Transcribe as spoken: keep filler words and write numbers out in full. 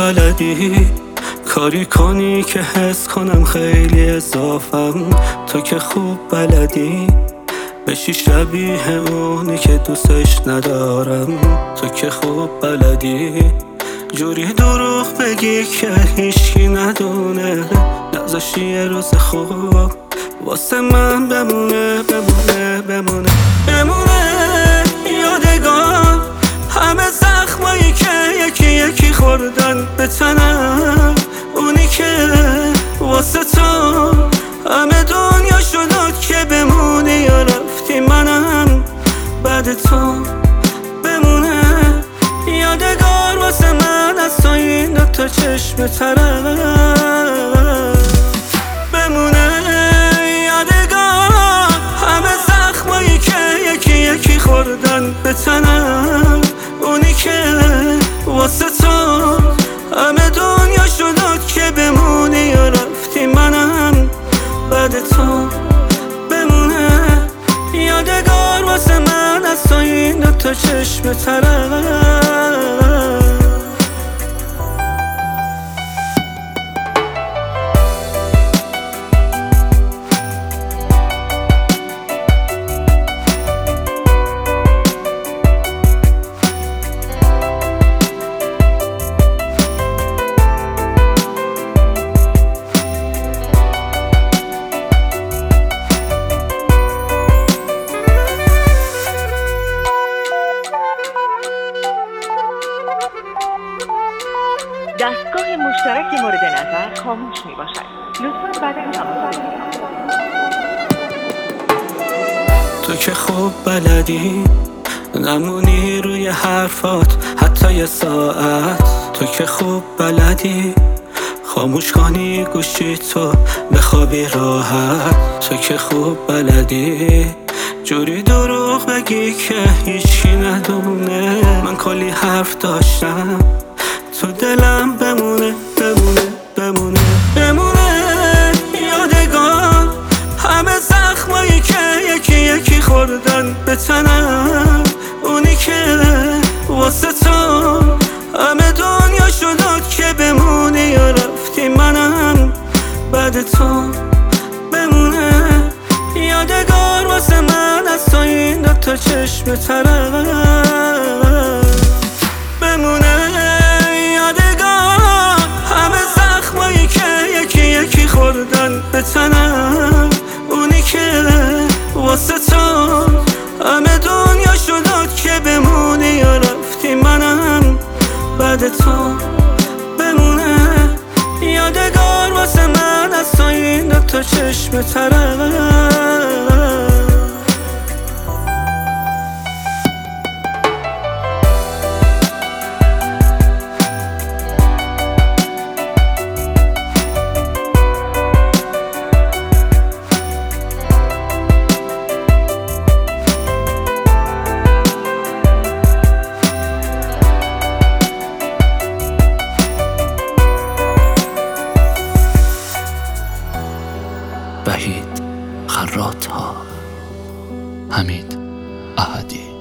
بلدی کاری کنی که حس کنم خیلی اضافم. تو که خوب بلدی بشی شبیه اونی که دوستش ندارم. تو که خوب بلدی جوری دروغ بگی که هیچکی ندونه، نذاشتی یه روز خوب واسه من بمونه بمونه بمونه بمونه یادگار همه زخمایی که یکی یکی خوردن به تنم. اونی که واسه تو همه دنیا شد که بمونی یا رفتی منم بعد تو بمونه یادگار واسه من از تو این دوتا چشم ترم. بمونه یادگار همه زخمایی که یکی یکی خوردن به تنم. اونی که واسه تو همه دنیا شد که بمونی یا رفتی منم بعد تو بمونه یادگار واسه من از تو این دوتا چشم ترم. دستگاه مشترک مورد نظر خاموش می باشد. لطفاً بعد از تماس تو که خوب بلدی نمونی روی حرفات حتی یه ساعت. تو که خوب بلدی خاموش کنی گوشی تو بخوابی راحت. تو که خوب بلدی جوری دروغ بگی که هیچکی ندونه، من کلی حرف داشتم تو دلم بمونه بمونه بمونه بمونه یادگار همه زخمایی که یکی یکی خوردن به تنم. اونی که واسه تو همه دنیا شد که بمونی یا رفتی منم بعد تو بمونه یادگار واسه من از تو این دوتا چشم ترم. بمونه یادگار همه زخمایی که یکی یکی خوردن به تنم. اونی که واسه تو همه دنیا شد که بمونی یا رفتی منم بعد تو بمونه یادگار واسه من از تو این دوتا چشم ترم. وحید خراط‌ها، حمید احدی.